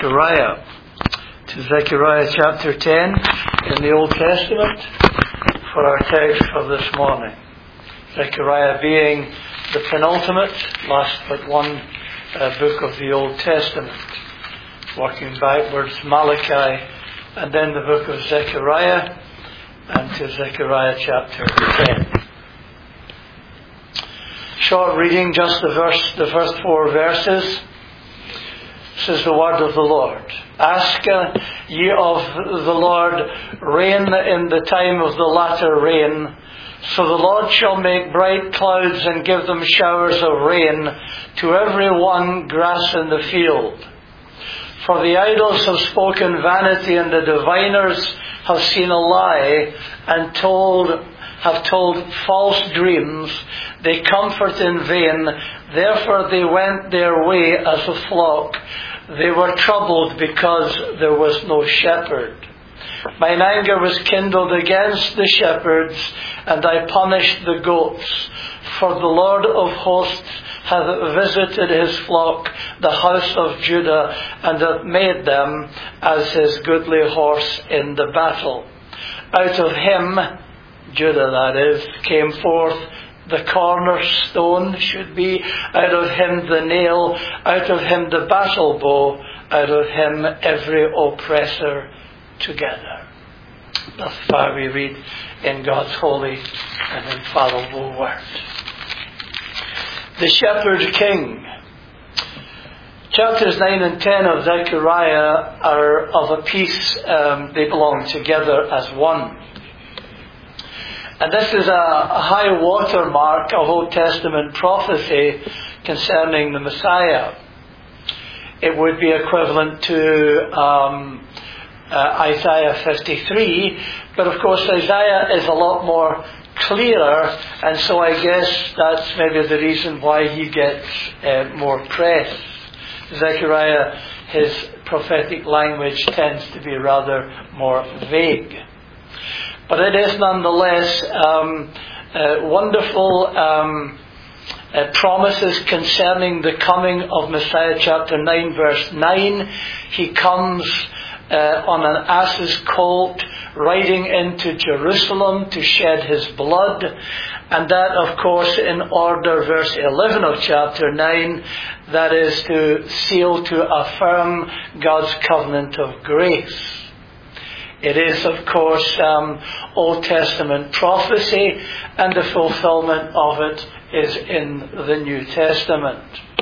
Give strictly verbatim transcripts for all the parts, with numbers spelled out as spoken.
Zechariah, to Zechariah chapter ten in the Old Testament for our text for this morning. Zechariah being the penultimate, last but one uh, book of the Old Testament. Working backwards, Malachi, and then the book of Zechariah, and to Zechariah chapter ten. Short reading, just the verse, the first four verses. This is the word of the Lord. Ask uh, ye of the Lord rain in the time of the latter rain. So the Lord shall make bright clouds and give them showers of rain to every one grass in the field. For the idols have spoken vanity, and the diviners have seen a lie, and told have told false dreams. They comfort in vain. Therefore they went their way as a flock. They were troubled because there was no shepherd. Mine anger was kindled against the shepherds, and I punished the goats. For the Lord of hosts hath visited his flock, the house of Judah, and hath made them as his goodly horse in the battle. Out of him, Judah that is, came forth the cornerstone, should be, out of him the nail, out of him the battle bow, out of him every oppressor together. Thus far we read in God's holy and infallible word. The Shepherd King. Chapters nine and ten of Zechariah are of a piece. Um, they belong together as one. And this is a, a high watermark of Old Testament prophecy concerning the Messiah. It would be equivalent to um, uh, Isaiah fifty-three, but of course Isaiah is a lot more clearer, and so I guess that's maybe the reason why he gets uh, more press. Zechariah, his prophetic language tends to be rather more vague. But it is nonetheless um, uh, wonderful um, uh, promises concerning the coming of Messiah. Chapter nine, verse nine. He comes uh, on an ass's colt, riding into Jerusalem to shed his blood. And that, of course, in order, verse eleven of chapter nine, that is to seal, to affirm God's covenant of grace. It is, of course, um, Old Testament prophecy, and the fulfillment of it is in the New Testament.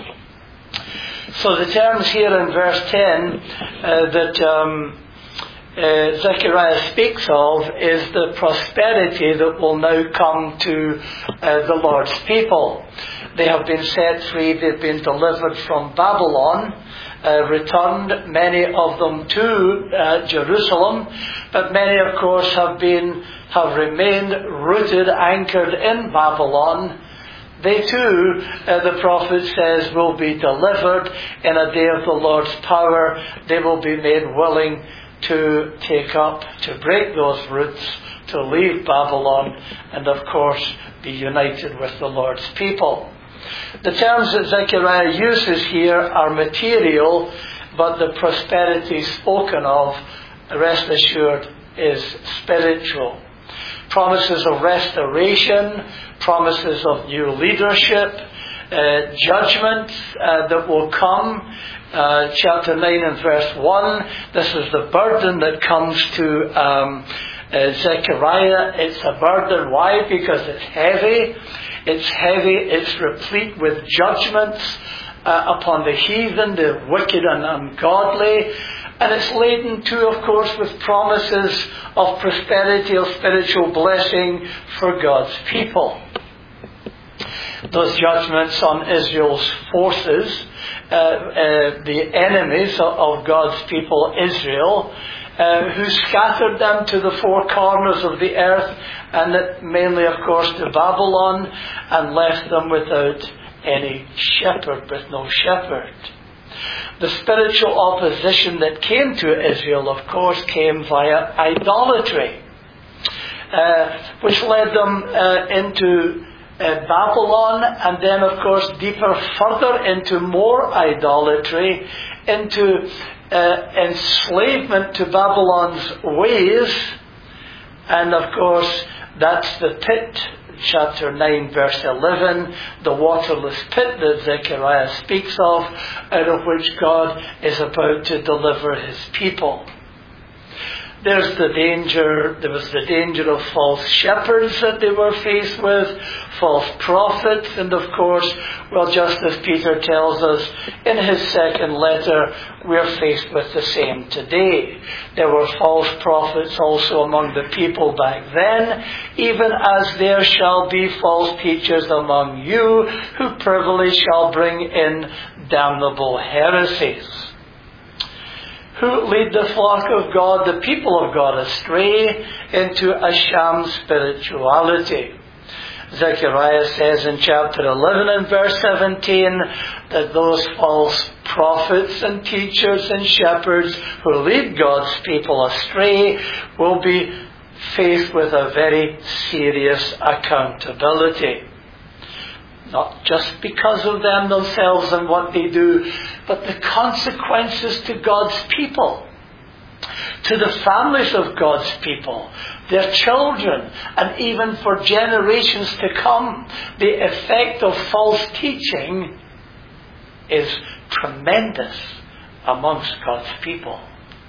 So the terms here in verse ten uh, that um, uh, Zechariah speaks of is the prosperity that will now come to uh, the Lord's people. They have been set free, they've been delivered from Babylon, Uh, returned, many of them to uh, Jerusalem, but many, of course, have been have remained rooted, anchored in Babylon. They too, uh, the prophet says, will be delivered in a day of the Lord's power. They will be made willing to take up, to break those roots, to leave Babylon, and of course be united with the Lord's people. The terms that Zechariah uses here are material, but the prosperity spoken of, rest assured, is spiritual. Promises of restoration, promises of new leadership, uh, judgment uh, that will come. Uh, chapter nine and verse one, this is the burden that comes to um, uh, Zechariah. It's a burden. Why? Because it's heavy. It's heavy, it's replete with judgments uh, upon the heathen, the wicked and ungodly. And it's laden too, of course, with promises of prosperity, of spiritual blessing for God's people. Those judgments on Israel's forces, uh, uh, the enemies of God's people, Israel, Uh, who scattered them to the four corners of the earth, and that mainly, of course, to Babylon, and left them without any shepherd, with no shepherd. The spiritual opposition that came to Israel, of course, came via idolatry, uh, which led them uh, into uh, Babylon, and then, of course, deeper further into more idolatry, into uh, enslavement to Babylon's ways. And of course, that's the pit, chapter nine, verse eleven, the waterless pit that Zechariah speaks of, out of which God is about to deliver his people. There's the danger, there was the danger of false shepherds that they were faced with, false prophets, and of course, well, just as Peter tells us in his second letter, we're faced with the same today. There were false prophets also among the people back then, even as there shall be false teachers among you, who privily shall bring in damnable heresies, who lead the flock of God, the people of God, astray into a sham spirituality. Zechariah says in chapter eleven and verse seventeen that those false prophets and teachers and shepherds who lead God's people astray will be faced with a very serious accountability. Not just because of them themselves and what they do, but the consequences to God's people, to the families of God's people, their children, and even for generations to come. The effect of false teaching is tremendous amongst God's people.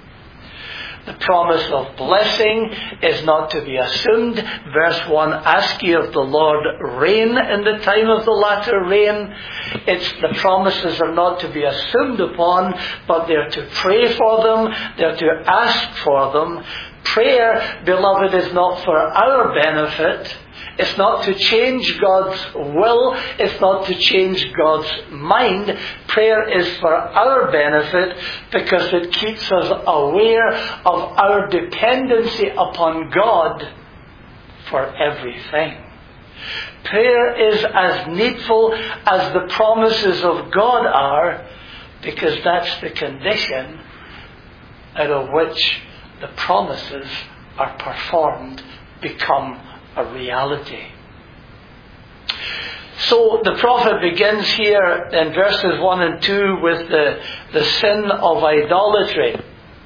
The promise of blessing is not to be assumed. Verse one, ask ye of the Lord rain in the time of the latter rain. It's the promises are not to be assumed upon, but they're to pray for them, they're to ask for them. Prayer, beloved, is not for our benefit. It's not to change God's will. It's not to change God's mind. Prayer is for our benefit because it keeps us aware of our dependency upon God for everything. Prayer is as needful as the promises of God are, because that's the condition out of which the promises are performed, become a reality. So the prophet begins here in verses one and two with the, the sin of idolatry.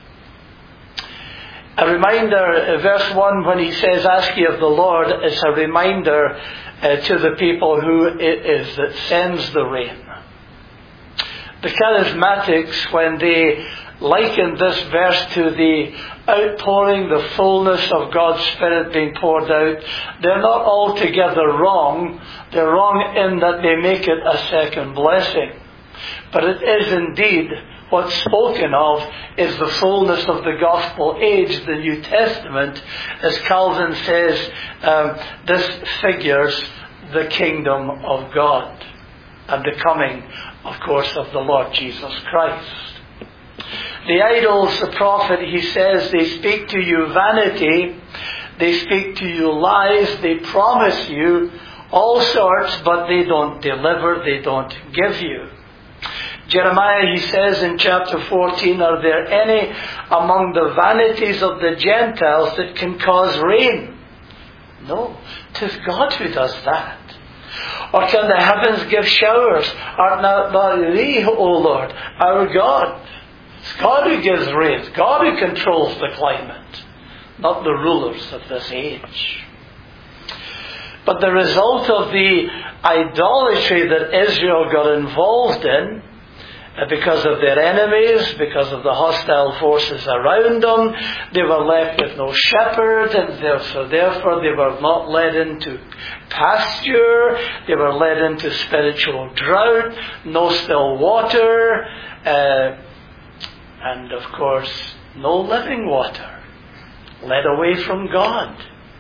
A reminder, verse one, when he says, ask ye of the Lord, is a reminder uh, to the people who it is that sends the rain. The charismatics, when they liken this verse to the outpouring, the fullness of God's Spirit being poured out, they're not altogether wrong. They're wrong in that they make it a second blessing. But it is indeed what's spoken of is the fullness of the gospel age, the New Testament. As Calvin says, um, this figures the kingdom of God and the coming, of course, of the Lord Jesus Christ. The idols, the prophet, he says, they speak to you vanity, they speak to you lies, they promise you all sorts, but they don't deliver, they don't give you. Jeremiah, he says in chapter fourteen, are there any among the vanities of the Gentiles that can cause rain? No, 'tis God who does that. Or can the heavens give showers? Art not thou thee, O Lord, our God? It's God who gives rain. It's God who controls the climate, not the rulers of this age. But the result of the idolatry that Israel got involved in, because of their enemies, because of the hostile forces around them, they were left with no shepherd, and so therefore they were not led into pasture, they were led into spiritual drought, no still water, uh, and of course no living water, led away from God.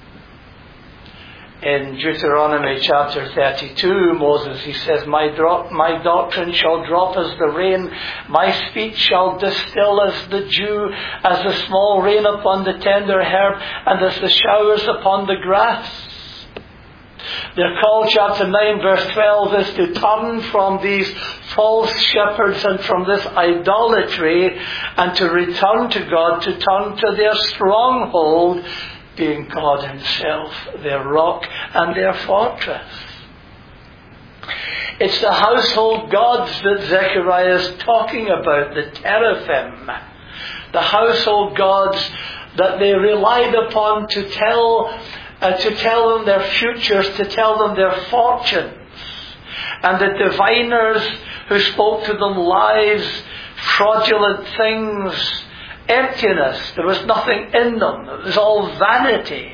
In Deuteronomy chapter thirty-two, Moses, he says, my, drop, my doctrine shall drop as the rain, my speech shall distill as the dew, as the small rain upon the tender herb, and as the showers upon the grass. Their call, chapter nine, verse twelve, is to turn from these false shepherds and from this idolatry, and to return to God, to turn to their stronghold, being God Himself, their rock and their fortress. It's the household gods that Zechariah is talking about, the teraphim. The household gods that they relied upon to tell, uh, to tell them their futures, to tell them their fortunes. And the diviners who spoke to them lies, fraudulent things, emptiness. There was nothing in them. It was all vanity.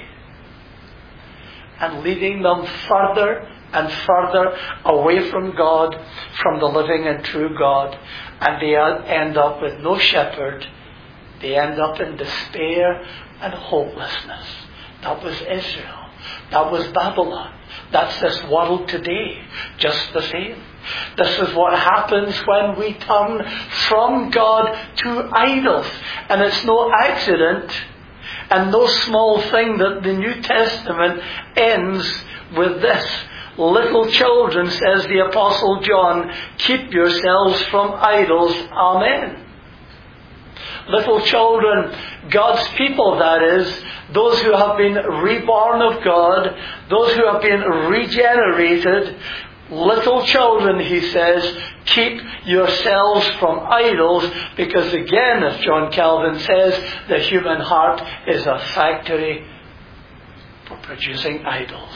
And leading them further and further away from God, from the living and true God. And they end up with no shepherd. They end up in despair and hopelessness. That was Israel. That was Babylon. That's this world today. Just the same. This is what happens when we turn from God to idols. And it's no accident and no small thing that the New Testament ends with this. Little children, says the Apostle John, keep yourselves from idols. Amen. Little children, God's people, that is, those who have been reborn of God, those who have been regenerated, little children, he says, keep yourselves from idols, because again, as John Calvin says, the human heart is a factory for producing idols.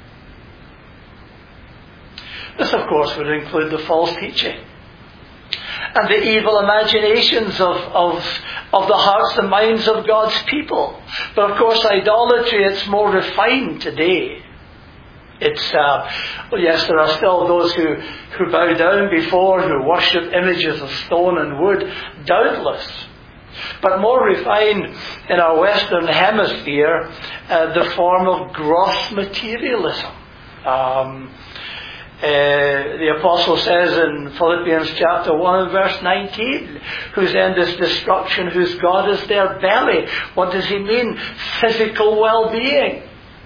This, of course, would include the false teaching and the evil imaginations of, of, of the hearts and minds of God's people. But of course, idolatry, it's more refined today. It's, uh, well, yes, there are still those who, who bow down before, who worship images of stone and wood, doubtless. But more refined in our Western Hemisphere, uh, the form of gross materialism. Um, Uh, the Apostle says in Philippians chapter one and verse nineteen, whose end is destruction, whose God is their belly. What does he mean? Physical well-being.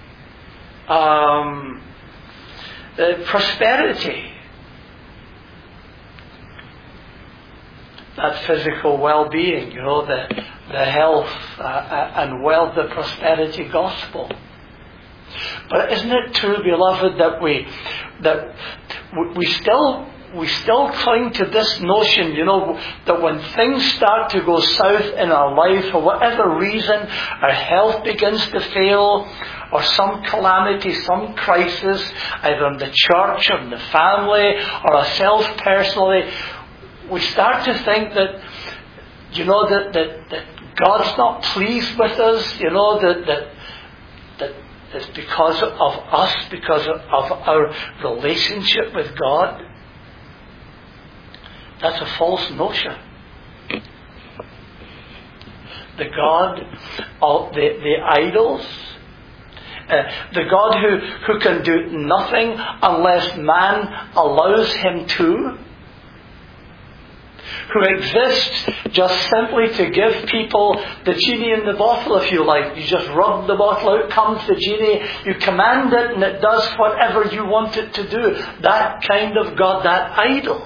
Um, uh, prosperity. That physical well-being, you know, the, the health uh, and wealth, the prosperity gospel. But isn't it true, beloved, that we that we still we still cling to this notion, you know, that when things start to go south in our life, for whatever reason, our health begins to fail, or some calamity, some crisis, either in the church or in the family, or ourselves personally, we start to think that, you know, that that, that God's not pleased with us, you know, that that that it's because of us, because of our relationship with God. That's a false notion. The God of the, the idols, uh, the God who, who can do nothing unless man allows him to, who exists just simply to give people the genie in the bottle, if you like. You just rub the bottle out, comes the genie, you command it and it does whatever you want it to do. That kind of God, that idol.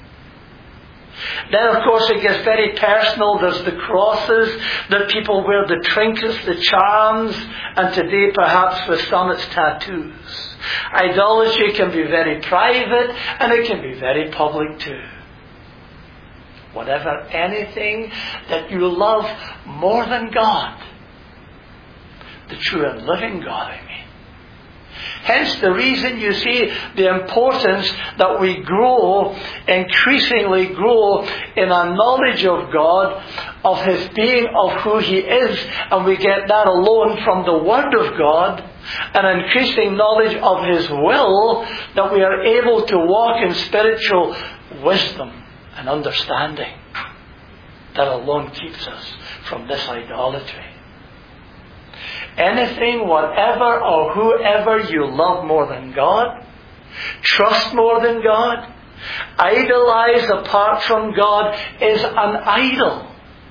Then of course it gets very personal. There's the crosses that people wear, the trinkets, the charms, and today perhaps for some it's tattoos. Idolatry can be very private and it can be very public too. Whatever, anything that you love more than God. The true and living God, I mean. Hence the reason you see the importance that we grow, increasingly grow in a knowledge of God, of His being, of who He is, and we get that alone from the Word of God, an increasing knowledge of His will, that we are able to walk in spiritual wisdom and understanding. That alone keeps us from this idolatry. Anything, whatever, or whoever you love more than God, trust more than God, idolize apart from God, is an idol.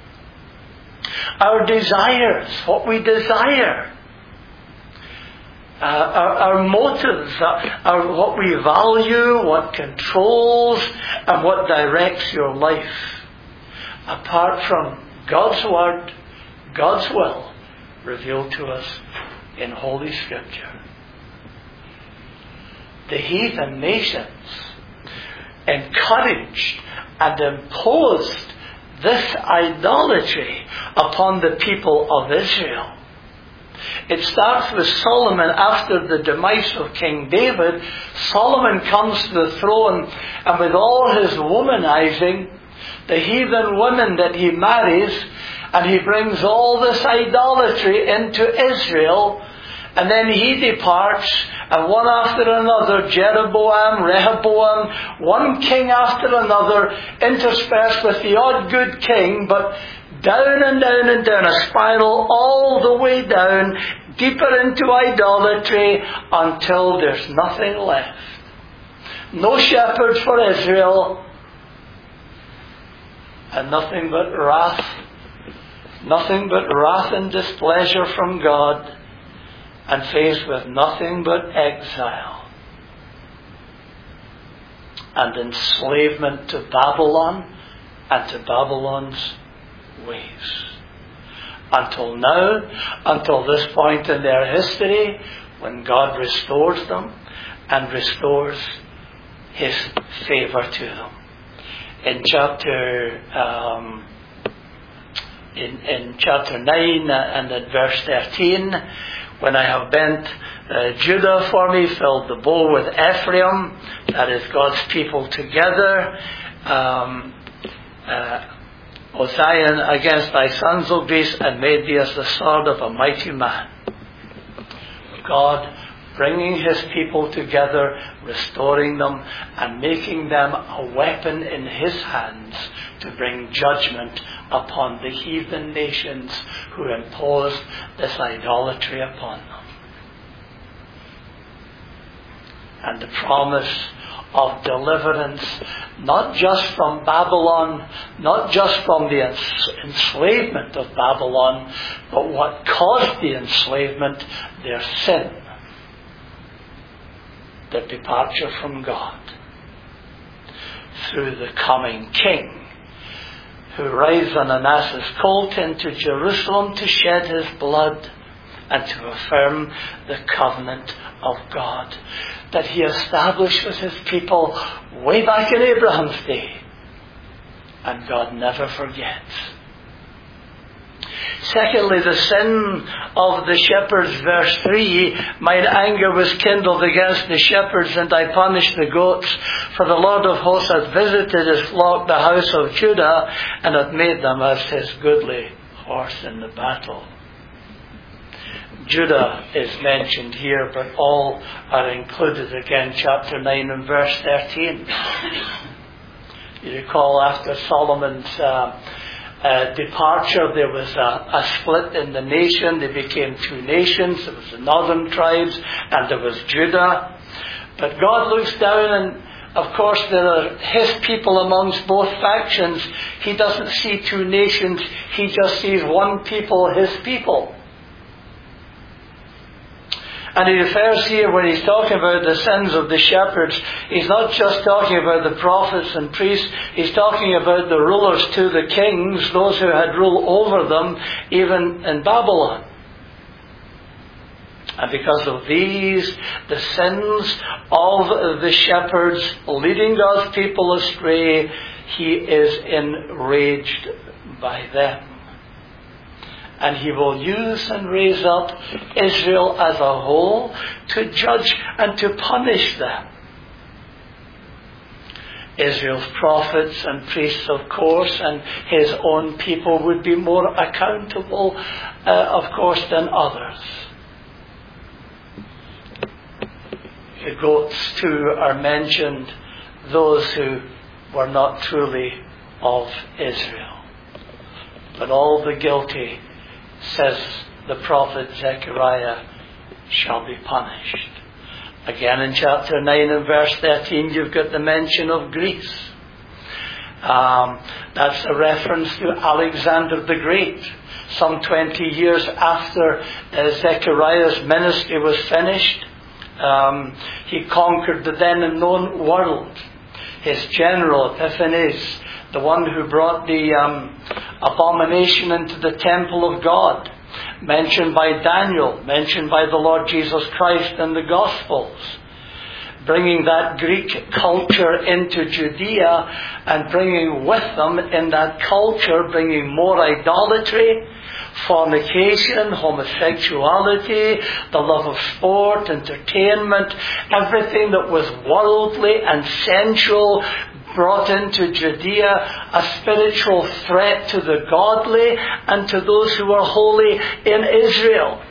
Our desires, what we desire, Uh, our, our motives, uh, our, what we value, what controls and what directs your life, apart from God's Word, God's will, revealed to us in Holy Scripture. The heathen nations encouraged and imposed this idolatry upon the people of Israel. It starts with Solomon after the demise of King David. Solomon comes to the throne, and with all his womanizing, the heathen women that he marries, and he brings all this idolatry into Israel, and then he departs, and one after another, Jeroboam, Rehoboam, one king after another, interspersed with the odd good king, but down and down and down, a spiral all the way down, deeper into idolatry, until there's nothing left. No shepherds for Israel, and nothing but wrath, nothing but wrath and displeasure from God, and faced with nothing but exile and enslavement to Babylon and to Babylon's ways. Until now, until this point in their history, when God restores them and restores His favour to them. In chapter um, in, in chapter nine and at verse thirteen, when I have bent uh, Judah for me, filled the bowl with Ephraim, that is God's people together, um, uh, O Zion, against thy sons, O Greece, and made thee as the sword of a mighty man. God bringing His people together, restoring them, and making them a weapon in His hands to bring judgment upon the heathen nations who imposed this idolatry upon them. And the promise of deliverance, not just from Babylon, not just from the enslavement of Babylon, but what caused the enslavement, their sin, their departure from God, through the coming King, who rides on an ass's colt into Jerusalem to shed his blood and to affirm the covenant of God that He established with His people way back in Abraham's day. And God never forgets. Secondly, the sin of the shepherds, verse three, mine anger was kindled against the shepherds, and I punished the goats. For the Lord of hosts hath visited His flock, the house of Judah, and hath made them as His goodly horse in the battle. Judah is mentioned here, but all are included again, chapter nine and verse thirteen. You recall after Solomon's uh, Uh, departure, there was a, a split in the nation. They became two nations. There was the northern tribes and there was Judah. But God looks down, and of course there are His people amongst both factions. He doesn't see two nations. He just sees one people, His people. And He refers here, when He's talking about the sins of the shepherds, He's not just talking about the prophets and priests. He's talking about the rulers to the kings, those who had rule over them, even in Babylon. And because of these, the sins of the shepherds leading God's people astray, He is enraged by them. And He will use and raise up Israel as a whole to judge and to punish them. Israel's prophets and priests, of course, and His own people would be more accountable, uh, of course, than others. The goats, too, are mentioned, those who were not truly of Israel. But all the guilty, says the prophet Zechariah, shall be punished. Again in chapter nine and verse thirteen, you've got the mention of Greece. Um, that's a reference to Alexander the Great. Some twenty years after uh, Zechariah's ministry was finished, um, he conquered the then unknown world. His general, Epiphanes, the one who brought the um, abomination into the temple of God, mentioned by Daniel, mentioned by the Lord Jesus Christ in the Gospels. bringing that Greek culture into Judea and bringing with them in that culture, bringing more idolatry, fornication, homosexuality, the love of sport, entertainment, everything that was worldly and sensual brought into Judea, a spiritual threat to the godly and to those who are holy in Israel.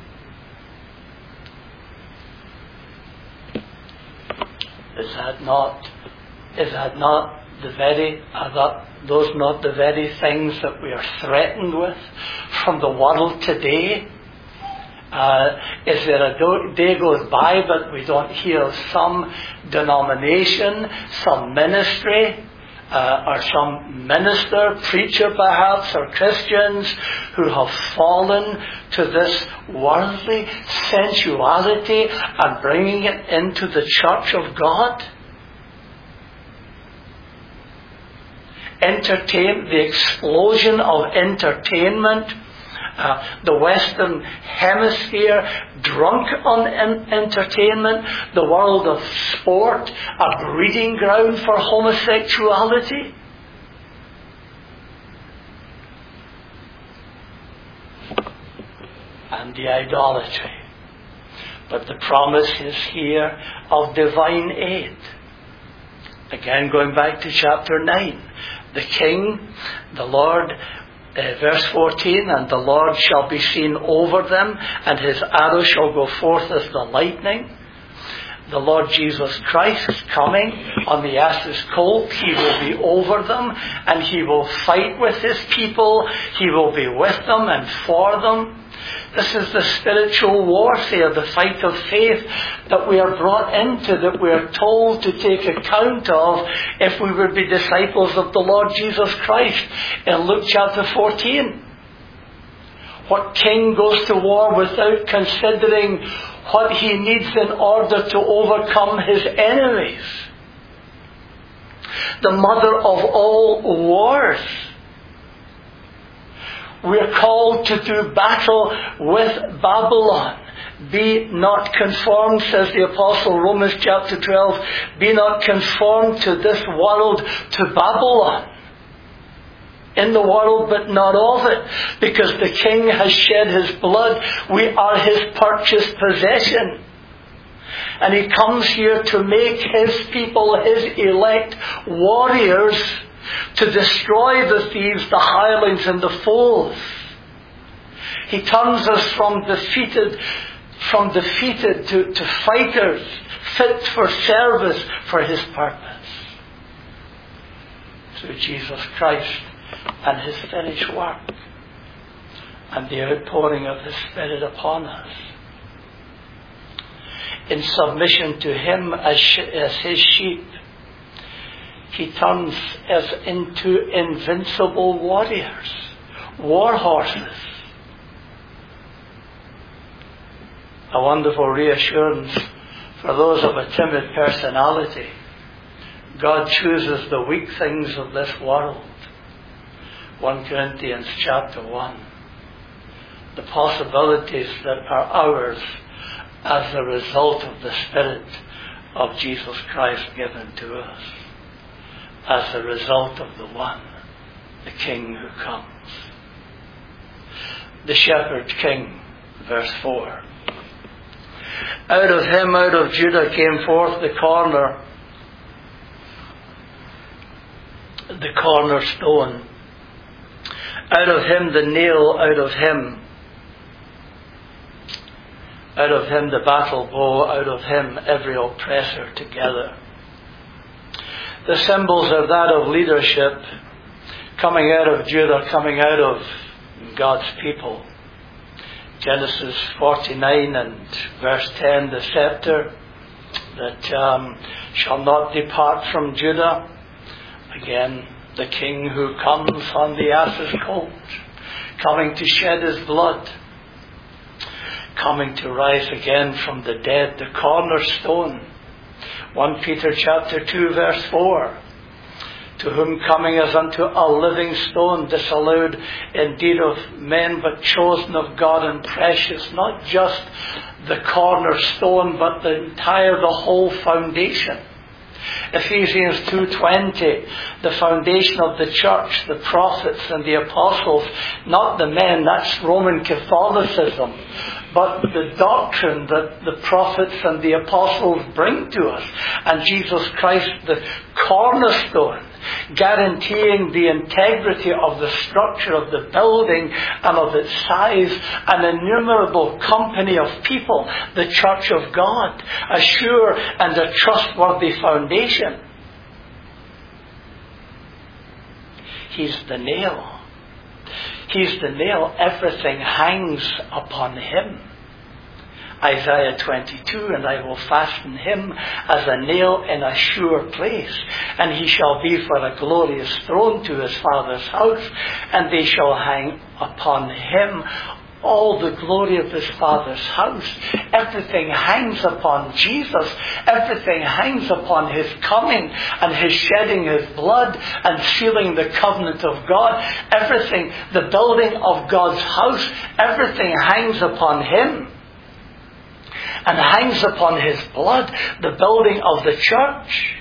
Is that not, is that not the very, are that, those not the very things that we are threatened with from the world today? Uh, is there a do- day goes by but we don't hear of some denomination, some ministry, uh, or some minister, preacher perhaps, or Christians who have fallen to this worldly sensuality and bringing it into the church of God? Entertain, the explosion of entertainment, uh, the Western Hemisphere drunk on en- entertainment, the world of sport, a breeding ground for homosexuality. And the idolatry. But the promise is here of divine aid. Again, going back to chapter nine. The King, the Lord, uh, verse fourteen, and the Lord shall be seen over them, and his arrow shall go forth as the lightning. The Lord Jesus Christ is coming on the ass's colt. He will be over them, and he will fight with his people. He will be with them and for them. This is the spiritual warfare, the fight of faith that we are brought into, that we are told to take account of if we would be disciples of the Lord Jesus Christ. In Luke chapter fourteen, what king goes to war without considering what he needs in order to overcome his enemies? The mother of all wars. We're called to do battle with Babylon. Be not conformed, says the Apostle, Romans chapter twelve, be not conformed to this world, to Babylon. In the world, but not of it. Because the King has shed his blood. We are his purchased possession. And he comes here to make his people, his elect warriors, to destroy the thieves, the hirelings, and the fools. He turns us from defeated, from defeated to, to fighters, fit for service for his purpose. Through Jesus Christ and his finished work, and the outpouring of his Spirit upon us. In submission to him as, as his sheep, he turns us into invincible warriors, war horses. A wonderful reassurance for those of a timid personality. God chooses the weak things of this world. First Corinthians chapter one. The possibilities that are ours as a result of the Spirit of Jesus Christ given to us. As a result of the one, the King who comes. The Shepherd King, verse four. Out of him, out of Judah, came forth the corner, the cornerstone. Out of him the nail, out of him, out of him the battle bow, out of him every oppressor together. The symbols are that of leadership, coming out of Judah, coming out of God's people. Genesis forty-nine and verse ten, the scepter that um, shall not depart from Judah. Again, the King who comes on the ass's colt, coming to shed his blood, coming to rise again from the dead, the cornerstone. First Peter chapter two verse four, to whom coming as unto a living stone, disallowed indeed of men, but chosen of God and precious, not just the cornerstone, but the entire, the whole foundation. Ephesians two twenty, the foundation of the church, the prophets and the apostles, not the men, that's Roman Catholicism, but the doctrine that the prophets and the apostles bring to us, and Jesus Christ, the cornerstone, guaranteeing the integrity of the structure of the building and of its size, an innumerable company of people, the church of God, a sure and a trustworthy foundation. He's the nail. He's the nail. Everything hangs upon him. Isaiah twenty-two, and I will fasten him as a nail in a sure place, and he shall be for a glorious throne to his father's house, and they shall hang upon him all the glory of his father's house. Everything hangs upon Jesus. Everything hangs upon his coming and his shedding his blood and sealing the covenant of God. Everything, the building of God's house, everything hangs upon him. And hangs upon his blood, the building of the church.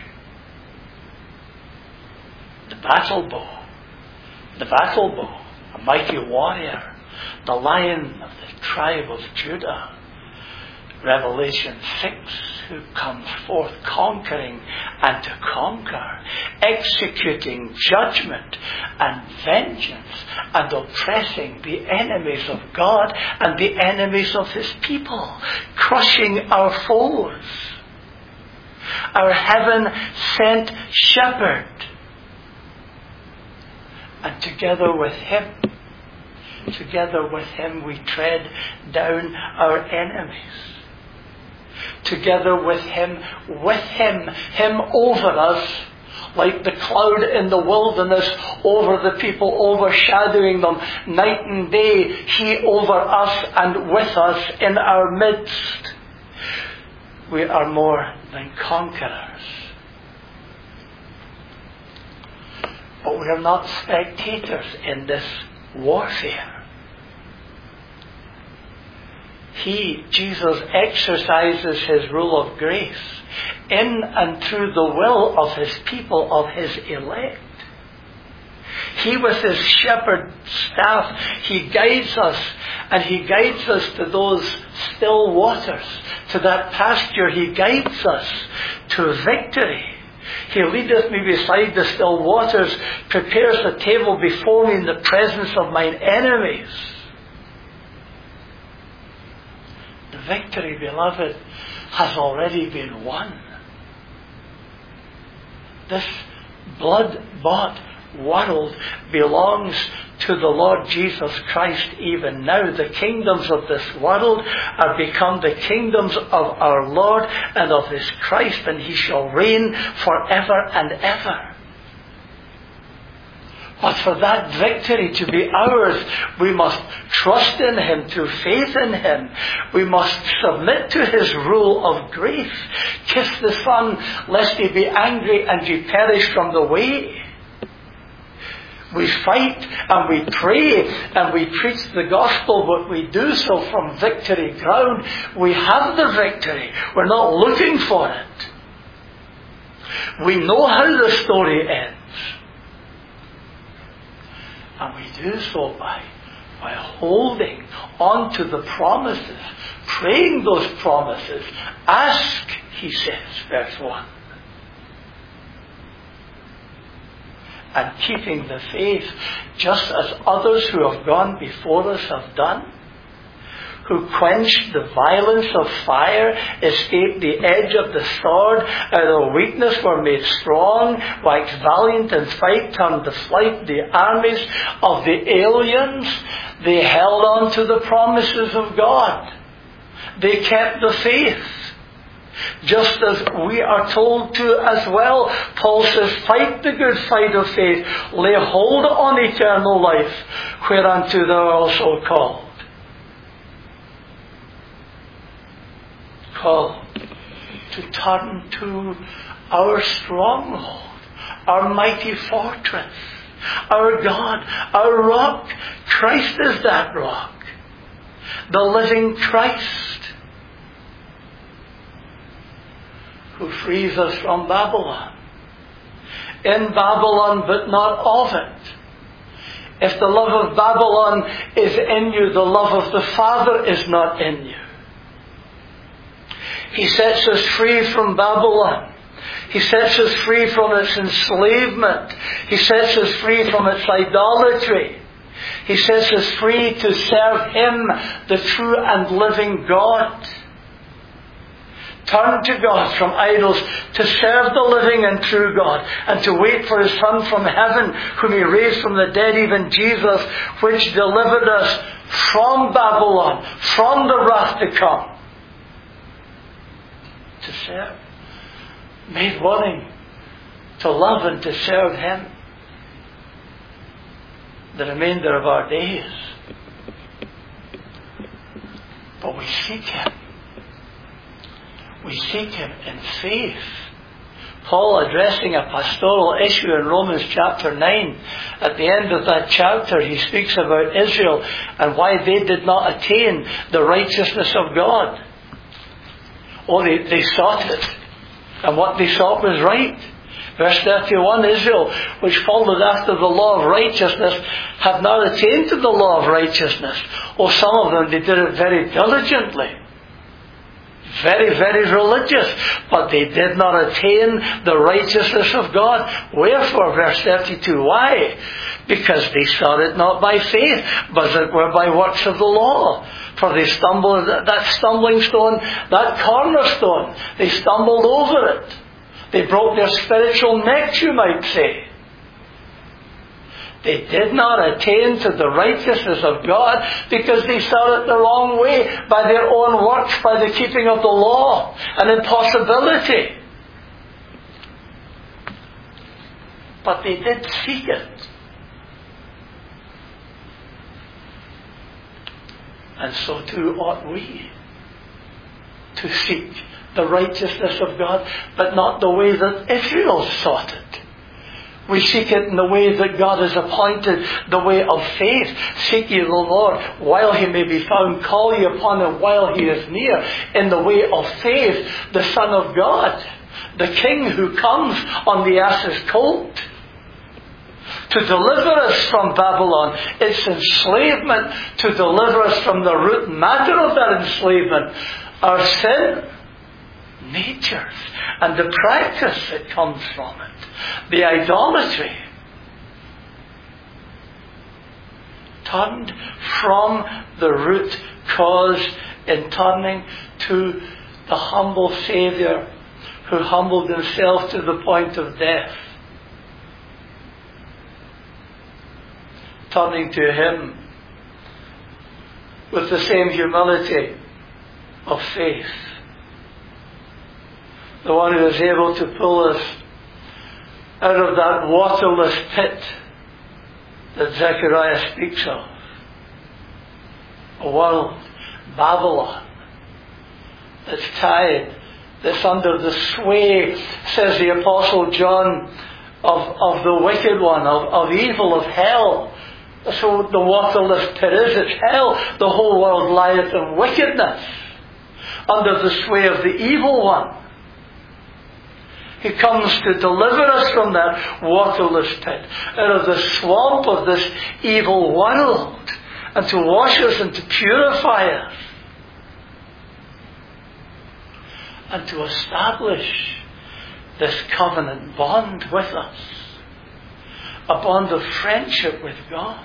The battle bow. The battle bow. A mighty warrior. The Lion of the tribe of Judah. Revelation six, who comes forth conquering and to conquer, executing judgment and vengeance and oppressing the enemies of God and the enemies of his people, crushing our foes. Our heaven-sent shepherd. And together with him, together with him we tread down our enemies. Together with him, with him, him over us, like the cloud in the wilderness over the people, overshadowing them night and day, he over us and with us in our midst. We are more than conquerors. But we are not spectators in this warfare. He, Jesus, exercises his rule of grace in and through the will of his people, of his elect. He, with his shepherd staff, he guides us, and he guides us to those still waters, to that pasture. He guides us to victory. He leadeth me beside the still waters, prepares a table before me in the presence of mine enemies. The victory, beloved, has already been won. This blood-bought world belongs to the Lord Jesus Christ even now. The kingdoms of this world are become the kingdoms of our Lord and of his Christ, and he shall reign forever and ever. But for that victory to be ours, we must trust in him, through faith in him. We must submit to his rule of grace. Kiss the Son, lest he be angry and ye perish from the way. We fight and we pray and we preach the gospel, but we do so from victory ground. We have the victory. We're not looking for it. We know how the story ends. And we do so by, by holding on to the promises, praying those promises. Ask, he says, verse one. And keeping the faith, just as others who have gone before us have done, who quenched the violence of fire, escaped the edge of the sword, out of weakness were made strong, waxed valiant in fight, turned to flight the armies of the aliens. They held on to the promises of God. They kept the faith. Just as we are told to as well. Paul says, fight the good fight of faith, lay hold on eternal life, whereunto thou art also called. Called to turn to our stronghold, our mighty fortress, our God, our rock. Christ is that rock, the living Christ. who frees us from Babylon. In Babylon, but not of it. If the love of Babylon is in you, the love of the Father is not in you. He sets us free from Babylon. He sets us free from its enslavement. He sets us free from its idolatry. He sets us free to serve Him, the true and living God. Turn to God from idols to serve the living and true God, and to wait for His Son from heaven, whom He raised from the dead, even Jesus, which delivered us from Babylon, from the wrath to come, to serve. Made willing to love and to serve Him the remainder of our days. But we seek Him. We seek Him in faith. Paul, addressing a pastoral issue in Romans chapter nine, at the end of that chapter he speaks about Israel and why they did not attain the righteousness of God. Oh, they, they sought it, and what they sought was right. Verse thirty-one, Israel, which followed after the law of righteousness, have not attained to the law of righteousness. Oh, some of them, they did it very diligently. Very, very religious, but they did not attain the righteousness of God. Wherefore, verse thirty-two, why? Because they sought it not by faith, but as it were by works of the law. For they stumbled, that stumbling stone, that cornerstone, they stumbled over it. They broke their spiritual neck, you might say. They did not attain to the righteousness of God because they sought it the wrong way, by their own works, by the keeping of the law, an impossibility. But they did seek it. And so too ought we to seek the righteousness of God, but not the way that Israel sought it. We seek it in the way that God has appointed, the way of faith. Seek ye the Lord while He may be found. Call ye upon Him while He is near. In the way of faith, the Son of God, the King who comes on the ass's colt to deliver us from Babylon, its enslavement, to deliver us from the root matter of that enslavement, our sin, natures, and the practice that comes from it. The idolatry. Turned from the root cause in turning to the humble Saviour who humbled Himself to the point of death. Turning to Him with the same humility of faith. The one who is able to pull us out of that waterless pit that Zechariah speaks of. A world, Babylon, that's tied, that's under the sway, says the Apostle John, of, of the wicked one, of, of evil, of hell. That's what the waterless pit is. It's hell. The whole world lieth in wickedness, under the sway of the evil one. He comes to deliver us from that waterless pit, out of the swamp of this evil world, and to wash us and to purify us, and to establish this covenant bond with us, a bond of friendship with God,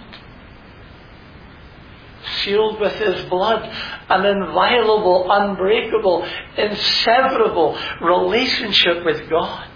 sealed with His blood, an inviolable, unbreakable, inseverable relationship with God.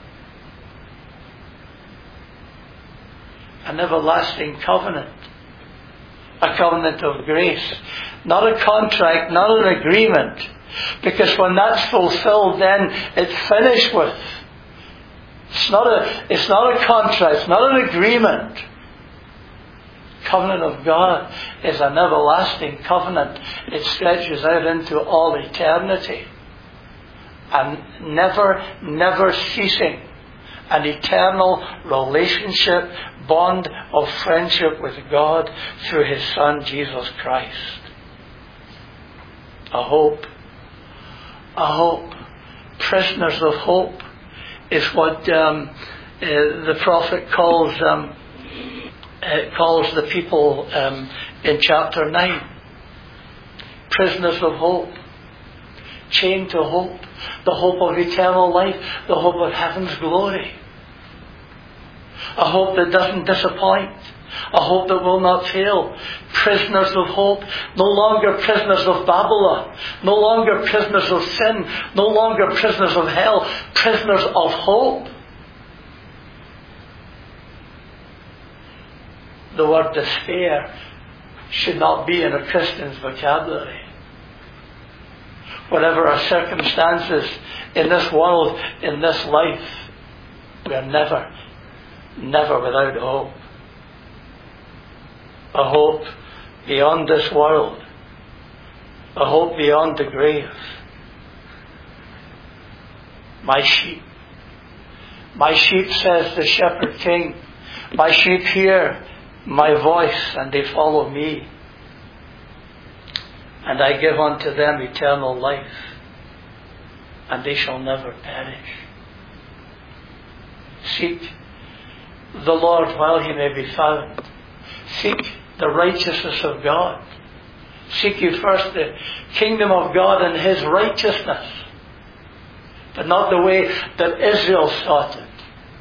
An everlasting covenant. A covenant of grace. Not a contract, not an agreement. Because when that's fulfilled, then it's finished with. It's not a, it's not a contract, it's not an agreement. Covenant of God is an everlasting covenant. It stretches out into all eternity. And never, never ceasing. An eternal relationship, bond of friendship with God through His Son, Jesus Christ. A hope. A hope Prisoners of hope is what um, uh, the prophet calls um, uh, calls the people um, in chapter nine. Prisoners of hope, chained to hope, the hope of eternal life, the hope of heaven's glory, a hope that doesn't disappoint, a hope that will not fail. Prisoners of hope, no longer prisoners of Babylon, no longer prisoners of sin, no longer prisoners of hell, prisoners of hope. The word despair should not be in a Christian's vocabulary. Whatever our circumstances in this world, in this life, we are never, never without hope. A hope beyond this world. A hope beyond the grave. My sheep. My sheep, says the shepherd king. My sheep hear my voice and they follow me. And I give unto them eternal life, and they shall never perish. Seek the Lord while he may be found. Seek the righteousness of God. Seek ye first the kingdom of God and his righteousness, but not the way that Israel sought it,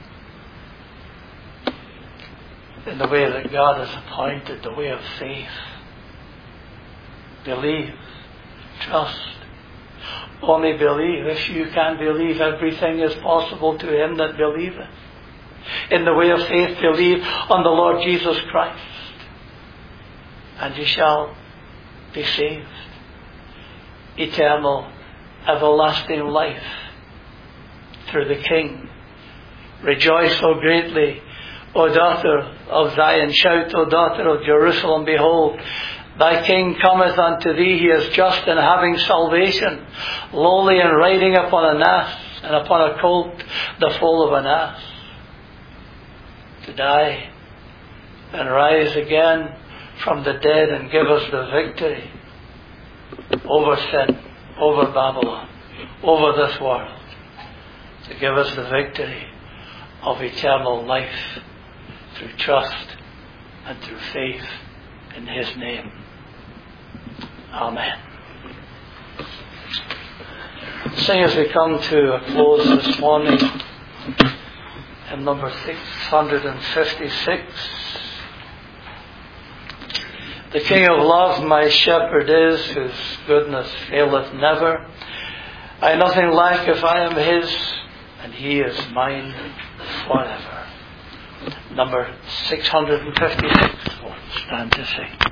in the way that God has appointed, the way of faith. Believe. Trust. Only believe. If you can believe, everything is possible to him that believeth. In the way of faith, believe on the Lord Jesus Christ, and you shall be saved. Eternal, everlasting life through the King. Rejoice, O greatly, O daughter of Zion. Shout, O daughter of Jerusalem. Behold, thy King cometh unto thee. He is just and having salvation, lowly and riding upon an ass, and upon a colt, the foal of an ass. To die and rise again from the dead and give us the victory over sin, over Babylon, over this world. To give us the victory of eternal life through trust and through faith in his name. Amen. Sing as we come to a close this morning, hymn number six hundred fifty-six. The King of love my shepherd is, whose goodness faileth never. I nothing lack if I am his, and he is mine forever. Number six hundred fifty-six. Stand to sing.